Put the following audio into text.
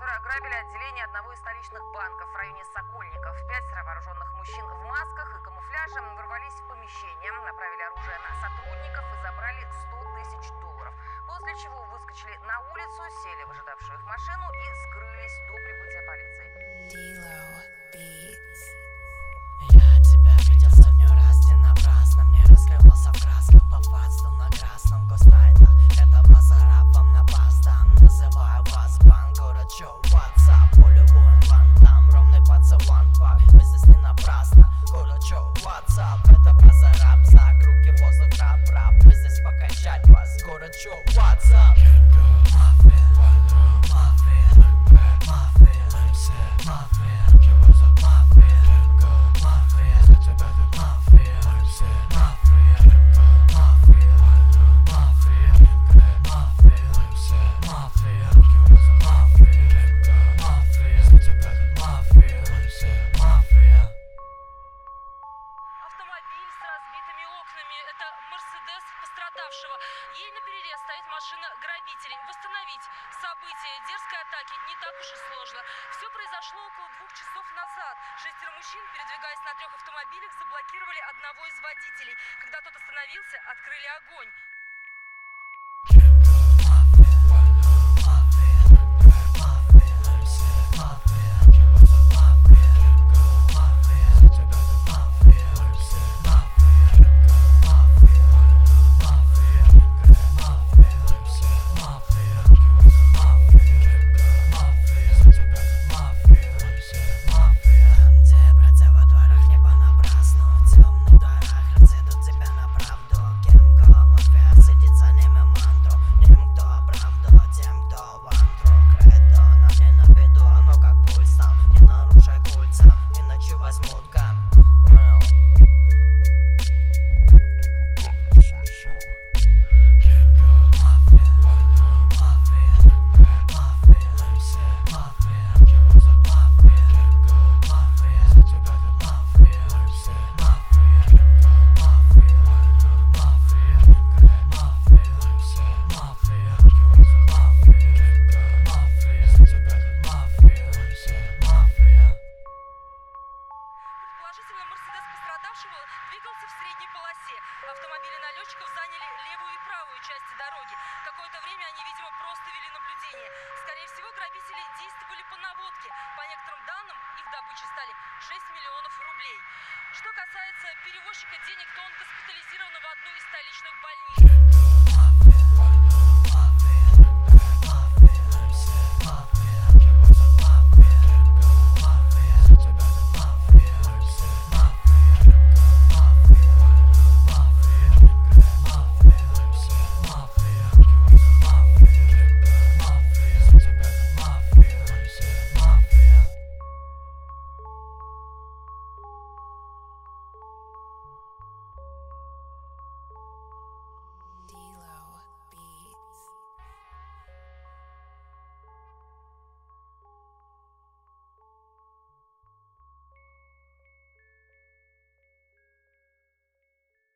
Воры ограбили отделение одного из столичных банков в районе Сокольников. 5 вооруженных мужчин в масках и камуфляже ворвались в помещение, направили оружие на сотрудников и забрали $100 000. После чего выскочили на улицу, сели в ожидавшую их машину и скрылись до прибытия полиции. Я тебя видел сотню раз, ты напрасно мне раскрывался в красках, попадству на красном гостайта. Это базара вам на паста. Называю вас банк, город чё, WhatsApp, полевой вантам, ровный поцелуй, пак. Мы здесь не напрасно, город чё, WhatsApp, это базара, бзак, руки в воздух, рап, мы здесь покачать вас, город чё, WhatsApp. Автомобиль с разбитыми окнами. Это Мерседес пострадавшего. Ей наперерез стоит машина грабителей. Восстановить события дерзкой атаки не так уж и сложно. Все произошло около 2 часов назад. 6 мужчин, передвигаясь на 3 автомобилях, заблокировали одного из водителей. Когда тот остановился, открыли огонь. Предположительно, Мерседес пострадавшего двигался в средней полосе. Автомобили налетчиков заняли левую и правую части дороги. Какое-то время они, видимо, просто вели наблюдение. Скорее всего, грабители действовали по наводке. По некоторым данным, их добычей стали 6 миллионов рублей. Что касается перевозчика денег, то он госпитализирован в одну из столичных больниц.